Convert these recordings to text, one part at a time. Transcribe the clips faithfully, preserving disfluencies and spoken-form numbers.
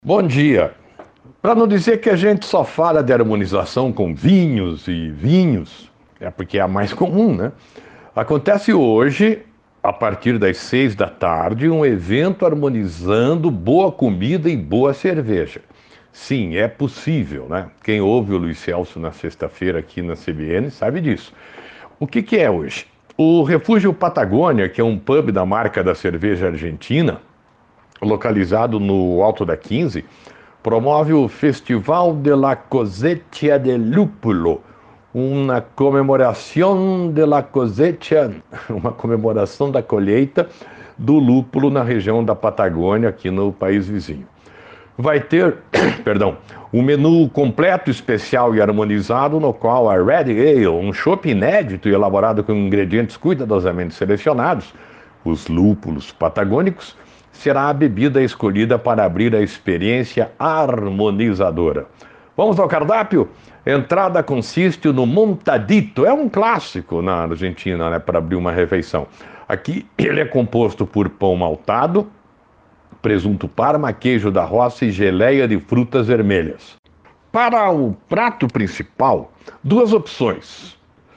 Bom dia. Para não dizer que a gente só fala de harmonização com vinhos e vinhos, é porque é a mais comum, né? Acontece hoje, a partir das seis da tarde, um evento harmonizando boa comida e boa cerveja. Sim, é possível, né? Quem ouve o Luiz Celso na sexta-feira aqui na C B N sabe disso. O que que é hoje? O Refúgio Patagônia, que é um pub da marca da cerveja argentina, localizado no Alto da quinze, promove o Festival de la Cosecha de Lúpulo, uma comemoração de la cosecha, uma comemoração da colheita do lúpulo na região da Patagônia, aqui no país vizinho. Vai ter, perdão, um menu completo, especial e harmonizado, no qual a Red Ale, um chopp inédito e elaborado com ingredientes cuidadosamente selecionados, os lúpulos patagônicos, será a bebida escolhida para abrir a experiência harmonizadora. Vamos ao cardápio? Entrada consiste no montadito, é um clássico na Argentina, né, para abrir uma refeição. Aqui ele é composto por pão maltado, presunto parma, queijo da roça e geleia de frutas vermelhas. Para o prato principal, duas opções.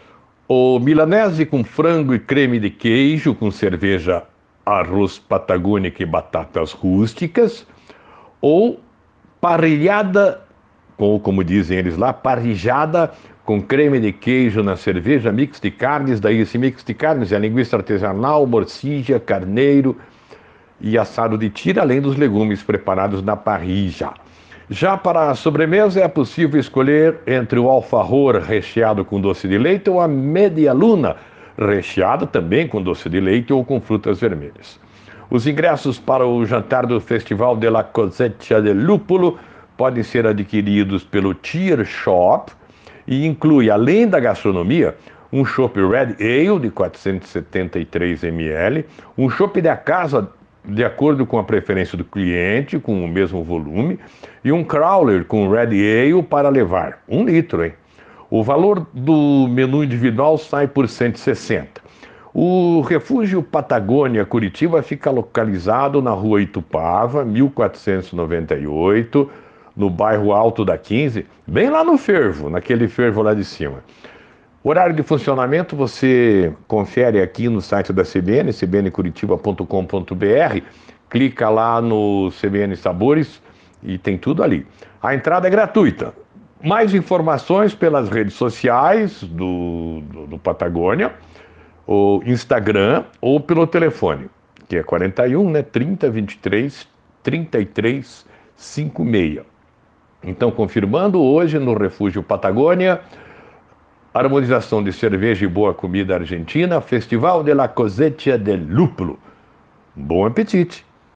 O milanese com frango e creme de queijo, com cerveja, arroz patagônico e batatas rústicas, ou parrilhada, ou como dizem eles lá, parrijada com creme de queijo na cerveja, mix de carnes. Daí esse mix de carnes é linguiça artesanal, morcilla, carneiro e assado de tira, além dos legumes preparados na parrilla. Já para a sobremesa é possível escolher entre o alfajor recheado com doce de leite ou a media luna, recheado também com doce de leite ou com frutas vermelhas. Os ingressos para o jantar do Festival de la Cosecha de Lúpulo podem ser adquiridos pelo Tier Shop e inclui, além da gastronomia, um chopp Red Ale de quatrocentos e setenta e três mililitros, um chopp da casa de acordo com a preferência do cliente, com o mesmo volume, e um crawler com Red Ale para levar, um litro, hein? O valor do menu individual sai por cento e sessenta. O Refúgio Patagônia Curitiba fica localizado na rua Itupava, mil quatrocentos e noventa e oito, no bairro Alto da quinze, bem lá no fervo, naquele fervo lá de cima. Horário de funcionamento você confere aqui no site da C B N, c b n curitiba ponto com ponto b r, clica lá no C B N Sabores e tem tudo ali. A entrada é gratuita. Mais informações pelas redes sociais do, do, do Patagônia, o Instagram ou pelo telefone, que é quarenta e um, né, trinta, vinte e três, trinta e três, cinquenta e seis. Então, confirmando, hoje no Refúgio Patagônia, harmonização de cerveja e boa comida argentina, Festival de la Cosecha del Lúpulo. Bom apetite!